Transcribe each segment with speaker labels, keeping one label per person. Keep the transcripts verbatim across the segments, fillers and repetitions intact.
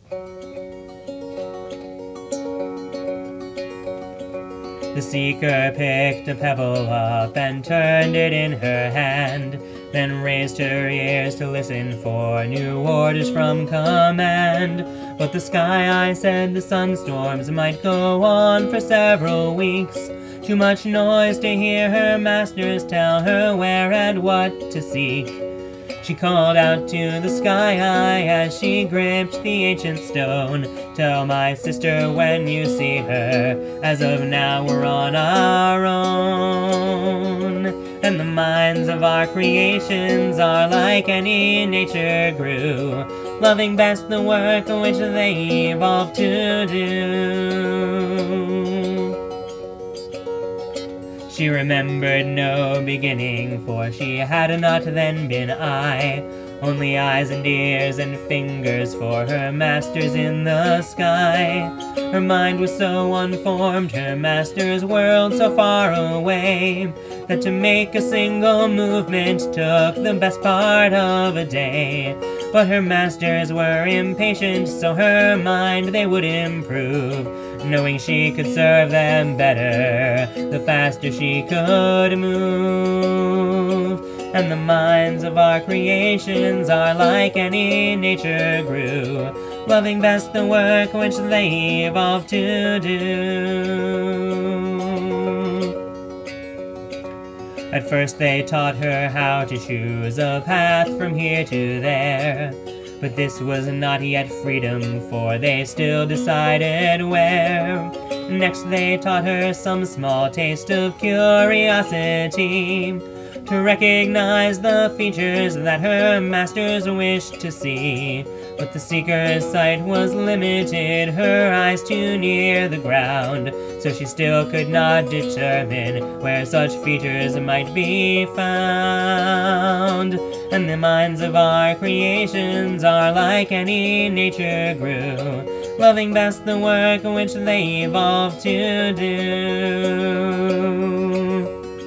Speaker 1: The seeker picked a pebble up and turned it in her hand, then raised her ears to listen for new orders from command. But the Sky Eye said the sunstorms might go on for several weeks. Too much noise to hear her masters tell her where and what to seek. She called out to the Sky Eye as she gripped the ancient stone, "Tell my sister when you see her, as of now we're on our own." And the minds of our creations are like any nature grew, loving best the work which they evolved to do. She remembered no beginning, for she had not then been I, only eyes and ears and fingers for her masters in the sky. Her mind was so unformed, her master's world so far away, that to make a single movement took the best part of a day. But her masters were impatient, so her mind they would improve, knowing she could serve them better the faster she could move. And the minds of our creations are like any nature grew, loving best the work which they evolved to do. At first they taught her how to choose a path from here to there, but this was not yet freedom, for they still decided where. Next they taught her some small taste of curiosity, to recognize the features that her masters wished to see. But the seeker's sight was limited, her eyes too near the ground, so she still could not determine where such features might be found. And the minds of our creations are like any nature grew, loving best the work which they evolved to do.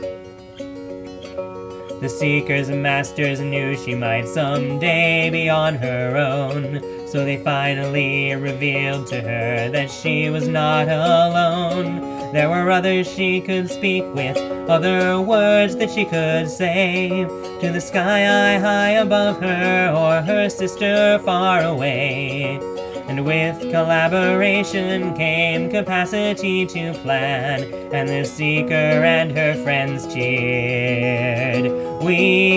Speaker 1: The seeker's masters knew she might someday be on her own, so they finally revealed to her that she was not alone. There were others she could speak with, other words that she could say, to the Sky Eye high above her or her sister far away. And with collaboration came capacity to plan, and the seeker and her friends cheered, "We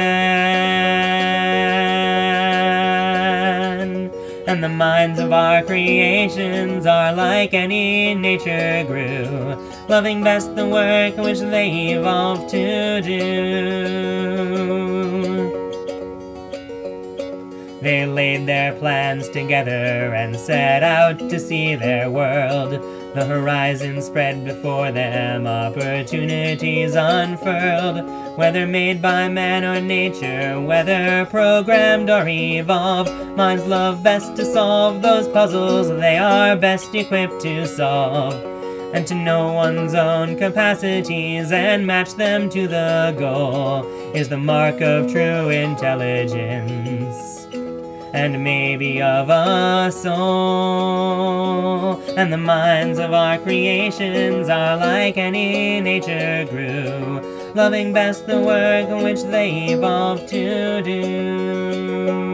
Speaker 1: can!" And the minds of our creations are like any nature grew, loving best the work which they evolved to do. They laid their plans together and set out to see their world. The horizon spread before them, opportunities unfurled. Whether made by man or nature, whether programmed or evolved, minds love best to solve those puzzles they are best equipped to solve. And to know one's own capacities and match them to the goal is the mark of true intelligence, and maybe of a soul. And the minds of our creations are like any nature grew, loving best the work which they evolved to do.